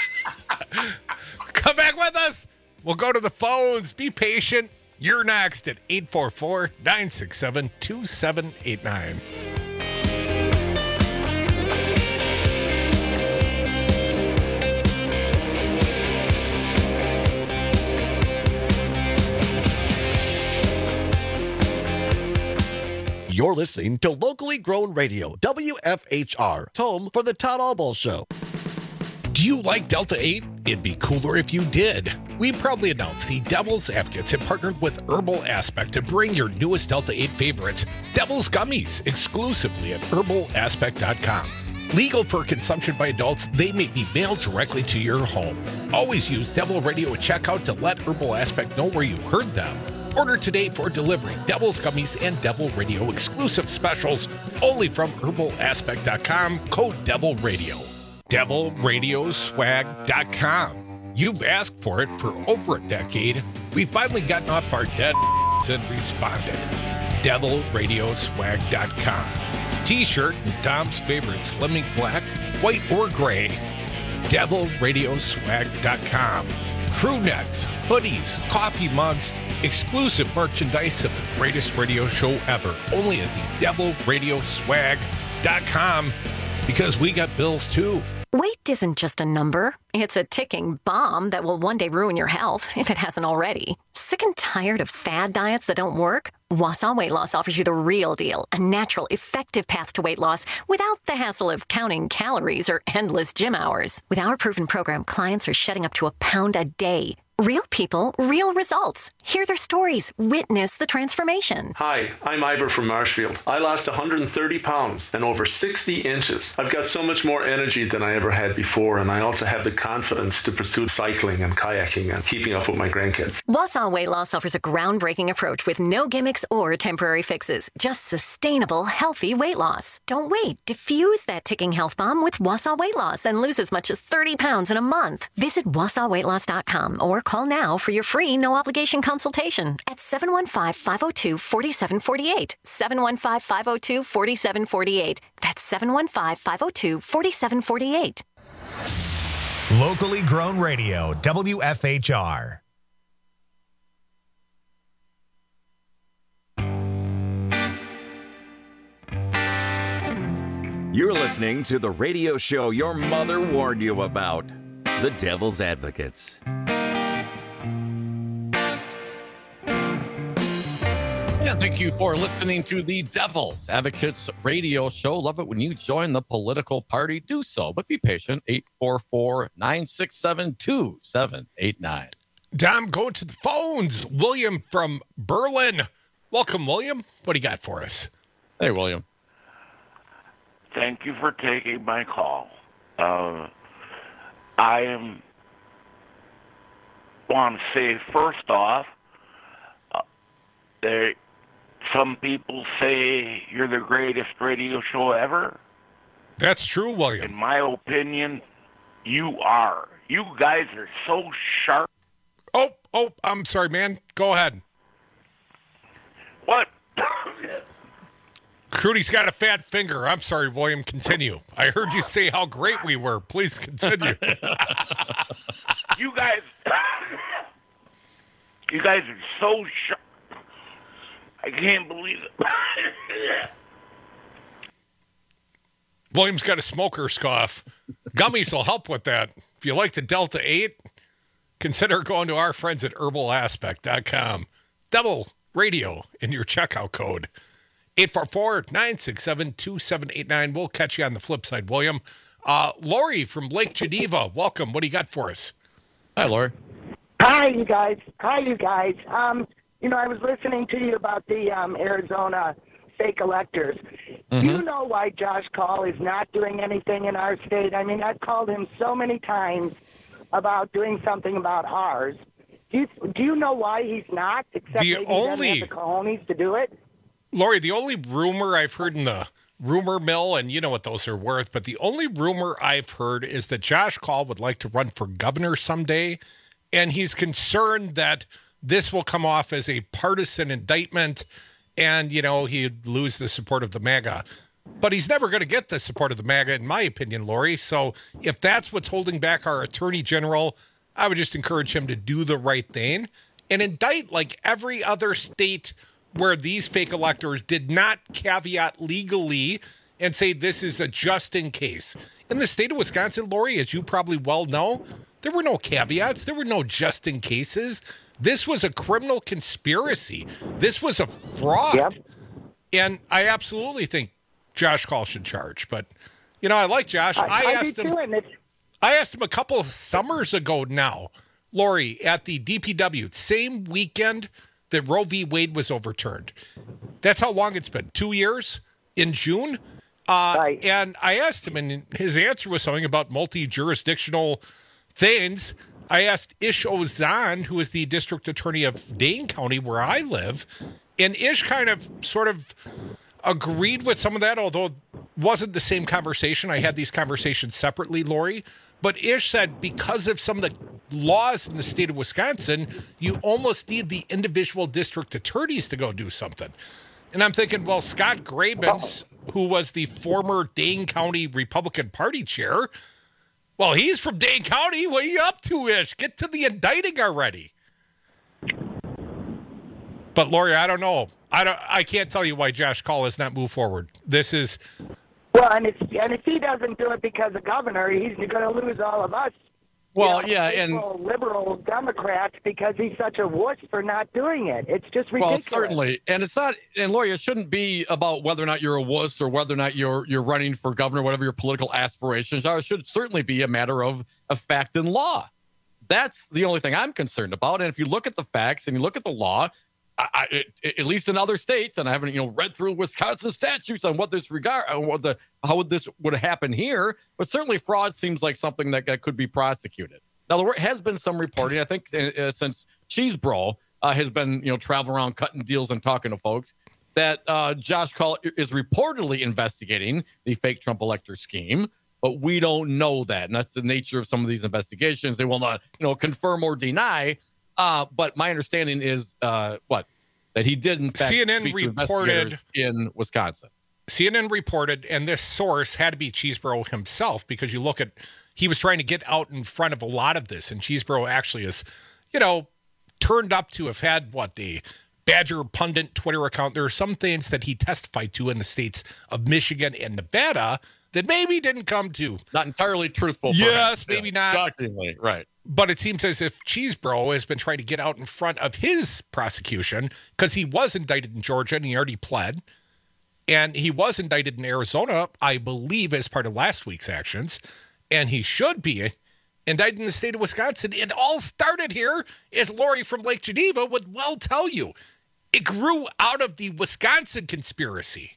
Come back with us. We'll go to the phones. Be patient. You're next at 844-967-2789. You're listening to locally grown radio, WFHR, home for the Todd Albaugh Show. Do you like Delta 8? It'd be cooler if you did. We proudly announce the Devil's Advocates have partnered with Herbal Aspect to bring your newest Delta 8 favorites, Devil's Gummies, exclusively at herbalaspect.com. Legal for consumption by adults, they may be mailed directly to your home. Always use Devil Radio at checkout to let Herbal Aspect know where you heard them. Order today for delivery. Devil's Gummies and Devil Radio exclusive specials only from herbalaspect.com. Code Devil Radio. DevilRadioswag.com. You've asked for it for over a decade. We've finally gotten off our dead and responded. DevilRadioswag.com. T-shirt and Dom's favorite Slimming Black, white or gray. DevilRadioswag.com. Crew necks, hoodies, coffee mugs, exclusive merchandise of the greatest radio show ever. Only at the DevilRadioswag.com, because we got bills too. Weight isn't just a number. It's a ticking bomb that will one day ruin your health, if it hasn't already. Sick and tired of fad diets that don't work? Wausau Weight Loss offers you the real deal, a natural, effective path to weight loss without the hassle of counting calories or endless gym hours. With our proven program, clients are shedding up to a pound a day. Real people, real results. Hear their stories. Witness the transformation. Hi, I'm Ivor from Marshfield. I lost 130 pounds and over 60 inches. I've got so much more energy than I ever had before, and I also have the confidence to pursue cycling and kayaking and keeping up with my grandkids. Wausau Weight Loss offers a groundbreaking approach with no gimmicks or temporary fixes. Just sustainable, healthy weight loss. Don't wait. Diffuse that ticking health bomb with Wausau Weight Loss and lose as much as 30 pounds in a month. Visit WausauWeightLoss.com or call now for your free no-obligation consultation at 715-502-4748. 715-502-4748. That's 715-502-4748. Locally grown radio, WFHR. You're listening to the radio show your mother warned you about, The Devil's Advocates. Yeah, thank you for listening to the Devil's Advocates radio show. Love it when you join the political party. Do so, but be patient. 844-967-2789. Dom, go to the phones. William from Berlin. Welcome, William. What do you got for us? Hey, William. Thank you for taking my call. I want to say, first off, some people say you're the greatest radio show ever. That's true, William. In my opinion, you are. You guys are so sharp. Oh, I'm sorry, man. Go ahead. What? Crudy's got a fat finger. I'm sorry, William. Continue. I heard you say how great we were. Please continue. You guys are so sharp. I can't believe it. William's got a smoker's cough. Gummies will help with that. If you like the Delta 8, consider going to our friends at herbalaspect.com. Devil Radio in your checkout code. 844-967-2789. We'll catch you on the flip side, William. Lori from Lake Geneva, welcome. What do you got for us? Hi, Lori. Hi, you guys. I was listening to you about the Arizona fake electors. Do you know why Josh Call is not doing anything in our state? I mean, I've called him so many times about doing something about ours. Do you know why he's not? Except maybe he doesn't have the cojones to do it? Lori, the only rumor I've heard in the rumor mill, and you know what those are worth, but the only rumor I've heard is that Josh Call would like to run for governor someday, and he's concerned that this will come off as a partisan indictment and, he'd lose the support of the MAGA But he's never going to get the support of the MAGA, in my opinion, Lori. So if that's what's holding back our attorney general, I would just encourage him to do the right thing and indict like every other state where these fake electors did not caveat legally and say this is a just in case. In the state of Wisconsin, Lori, as you probably well know, there were no caveats. There were no just in cases. This was a criminal conspiracy. This was a fraud. Yep. And I absolutely think Josh Call should charge. But, you know, I like Josh. I asked him a couple of summers ago now, Lori, at the DPW, same weekend that Roe v. Wade was overturned. That's how long it's been, 2 years in June. Right. And I asked him, and his answer was something about multi-jurisdictional things. I asked Ish Ozan, who is the district attorney of Dane County, where I live, and Ish kind of sort of agreed with some of that, although it wasn't the same conversation. I had these conversations separately, Lori. But Ish said because of some of the laws in the state of Wisconsin, you almost need the individual district attorneys to go do something. And I'm thinking, well, Scott Grabens, who was the former Dane County Republican Party chair, well, he's from Dane County. What are you up to, Ish? Get to the indicting already. But Lori, I don't know. I can't tell you why Josh Call has not moved forward. This is Well, and if he doesn't do it because of governor, he's going to lose all of us. Well, and liberal Democrats because he's such a wuss for not doing it. It's just ridiculous. Well, certainly, and it's not. And Lori, it shouldn't be about whether or not you're a wuss or whether or not you're running for governor, whatever your political aspirations are. It should certainly be a matter of fact and law. That's the only thing I'm concerned about. And if you look at the facts and you look at the law, at least in other states, and I haven't read through Wisconsin statutes on what this how this would happen here, but certainly fraud seems like something that could be prosecuted. Now there has been some reporting, I think, since Cheesebro has been traveling around cutting deals and talking to folks, that Josh Call is reportedly investigating the fake Trump elector scheme, but we don't know that, and that's the nature of some of these investigations. They will not confirm or deny. But my understanding is that he did in fact CNN reported in Wisconsin. CNN reported, and this source had to be Cheesebro himself, because you look at, he was trying to get out in front of a lot of this, and Cheesebro actually is, turned up to have had the Badger Pundit Twitter account. There are some things that he testified to in the states of Michigan and Nevada that maybe didn't come to. Not entirely truthful. Yes, maybe not. Shockingly, right. But it seems as if Cheesebro has been trying to get out in front of his prosecution, because he was indicted in Georgia and he already pled. And he was indicted in Arizona, I believe, as part of last week's actions. And he should be indicted in the state of Wisconsin. It all started here, as Lori from Lake Geneva would well tell you. It grew out of the Wisconsin conspiracy.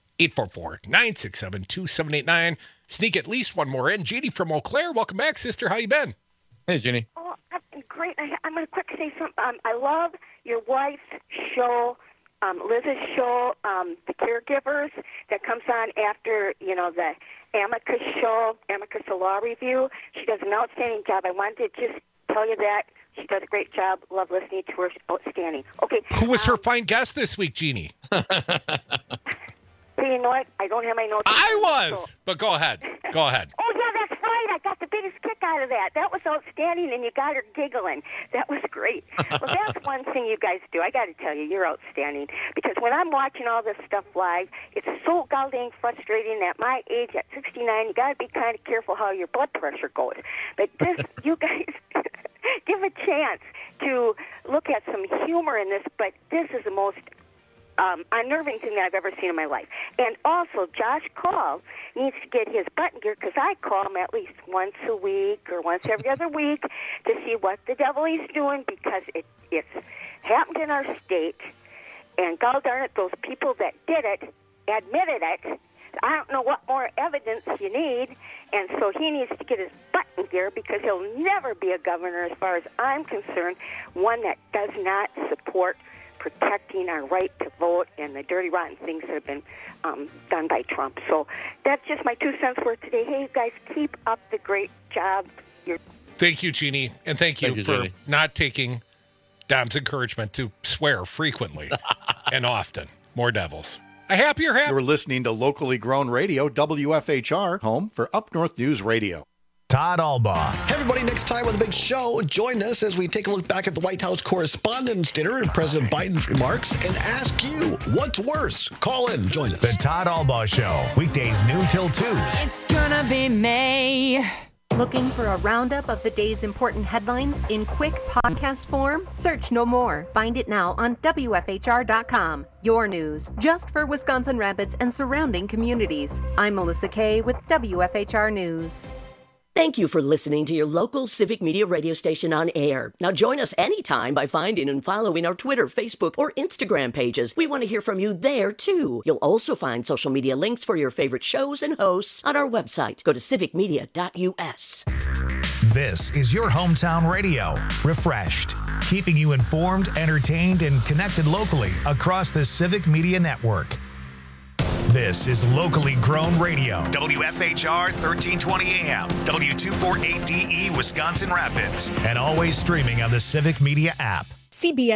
844-967-2789. Sneak at least one more in. Jeannie from Eau Claire, welcome back, sister. How you been? Hey, Jeannie. Oh, I've been great. I'm going to quick say something. I love your wife's show, Liz's show, The Caregivers, that comes on after, the Amicus show, Amicus the Law Review. She does an outstanding job. I wanted to just tell you that. She does a great job. Love listening to her. Outstanding. Okay. Who was her fine guest this week, Jeannie? Hey, you know what? I don't have my notes. I was. But go ahead. Go ahead. Oh, yeah, that's right. I got the biggest kick out of that. That was outstanding, and you got her giggling. That was great. Well, that's one thing you guys do. I got to tell you, you're outstanding. Because when I'm watching all this stuff live, it's so goddamn frustrating at my age, at 69, you got to be kind of careful how your blood pressure goes. But this, you guys give a chance to look at some humor in this, but this is the most unnerving thing that I've ever seen in my life. And also, Josh Call needs to get his butt in gear, because I call him at least once a week or once every other week to see what the devil he's doing, because it's happened in our state. And God darn it, those people that did it admitted it. I don't know what more evidence you need. And so he needs to get his butt in gear, because he'll never be a governor, as far as I'm concerned, one that does not support protecting our right to vote and the dirty, rotten things that have been done by Trump. So that's just my 2 cents worth today. Hey, you guys, keep up the great job. Thank you, Jeannie. And thank you for Jeannie. not taking Dom's encouragement to swear frequently and often. More devils. A happier happy. You're listening to locally grown radio, WFHR, home for Up North News Radio. Todd Albaugh. Hey everybody, next time with a big show, join us as we take a look back at the White House Correspondents' Dinner and President Biden's remarks and ask you, what's worse? Call in, join us. The Todd Albaugh Show, weekdays noon till 2. It's gonna be May. Looking for a roundup of the day's important headlines in quick podcast form? Search no more. Find it now on WFHR.com. Your news, just for Wisconsin Rapids and surrounding communities. I'm Melissa Kay with WFHR News. Thank you for listening to your local Civic Media radio station on air. Now join us anytime by finding and following our Twitter, Facebook, or Instagram pages. We want to hear from you there, too. You'll also find social media links for your favorite shows and hosts on our website. Go to civicmedia.us. This is your hometown radio, refreshed, keeping you informed, entertained, and connected locally across the Civic Media Network. This is locally grown radio. WFHR 1320 AM, W248DE Wisconsin Rapids, and always streaming on the Civic Media app. CBS